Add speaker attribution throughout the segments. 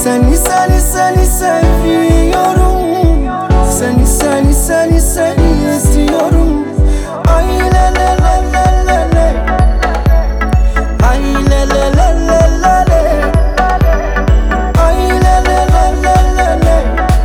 Speaker 1: Seni seni seni seviyorum. Seni seni seni seni istiyorum. Ay le le le le le le. Ay le le le le le le. Ay le le le le le le.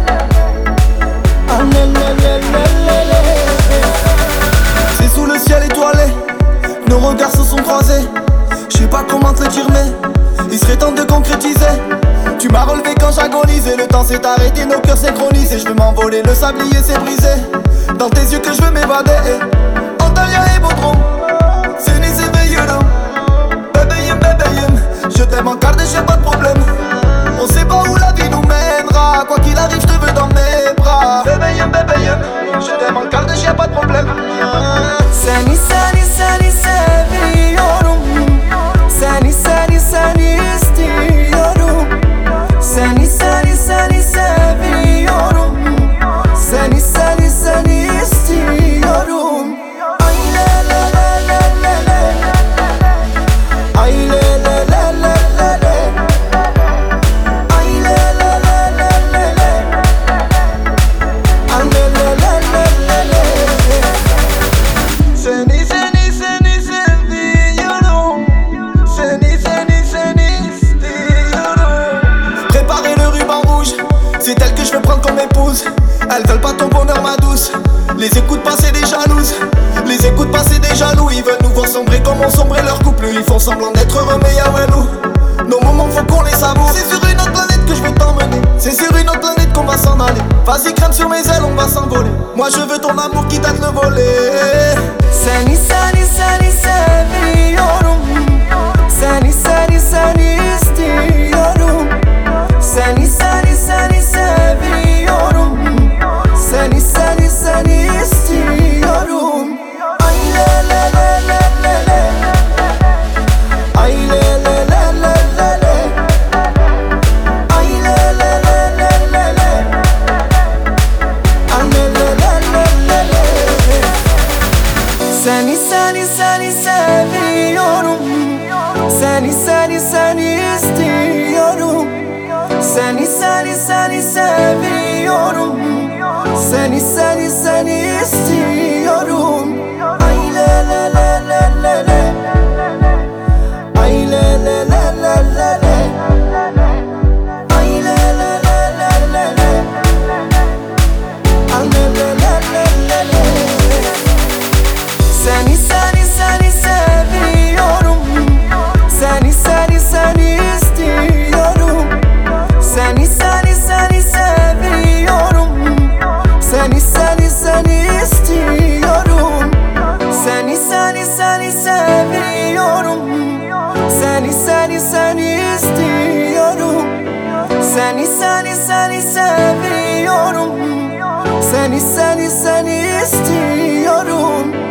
Speaker 1: Ay le le le le le le. C'est sous le ciel étoilé, nos regards se sont croisés. Je sais pas comment te le dire mais il serait temps de concrétiser. Tu m'as relevé quand j'agonisais, le temps s'est arrêté, nos cœurs synchronisés. Je veux m'envoler, le sablier s'est brisé. Dans tes yeux que je veux m'évader. Antalya et Bodrum, Seni seviyorum. Bebeğim bebeğim, je t'aime en Kardashian, y'a pas de problème. On sait pas où la vie nous mènera. Quoi qu'il arrive, je te veux dans mes bras. Bebeğim bebeğim, je t'aime en Kardashian, y'a pas de problème. Seni seni seni seviyorum. Seni seni seni istiyorum. Seni seni seni seviyorum. Seni seni seni istiyorum. Ay le le le le le le. Ay le le le le le le. Ay le le le le le le. Ay le le le le le le. Seni seni seni seviyorum. Seni seni seni istiyorum. Préparer le ruban rouge, c'est elle que je veux prendre comme épouse. Elles veulent pas ton bonheur ma douce. Les écoute pas c'est des jalouses. Les écoute pas c'est des jaloux. Ils veulent nous voir sombrer comme on sombrait leur couple. Ils font semblant d'être heureux mais y'a nous. Nos moments faut qu'on les savoure. C'est sur une autre planète que je veux t'emmener. C'est sur une autre planète qu'on va s'en aller. Vas-y crème sur mes ailes on va s'envoler. Moi je veux ton amour qui date le voler. Seni seni seni seviyorum. Seni seni seni istiyorum. Seni seni seni seviyorum. Seni seni seni istiyorum. Ay le le le le le le. Ay le le le le le le. Ay le le le le le le. Ay le le le le le le. Seni seni seni seviyorum. Seni seni seni istiyorum. Seni seni seni seviyorum. Seni seni seni istiyorum. Ay le le le le le le. Ay le le le le le le. Ay le le le le le le. Ay le le le le le le. Seni seni seni seviyorum. Seni seni seni istiyorum. Seni seni seni seviyorum. Seni seni seni istiyorum. Seni seni seni seviyorum. Seni seni seni istiyorum. Seni seni seni seviyorum. Seni seni seni istiyorum.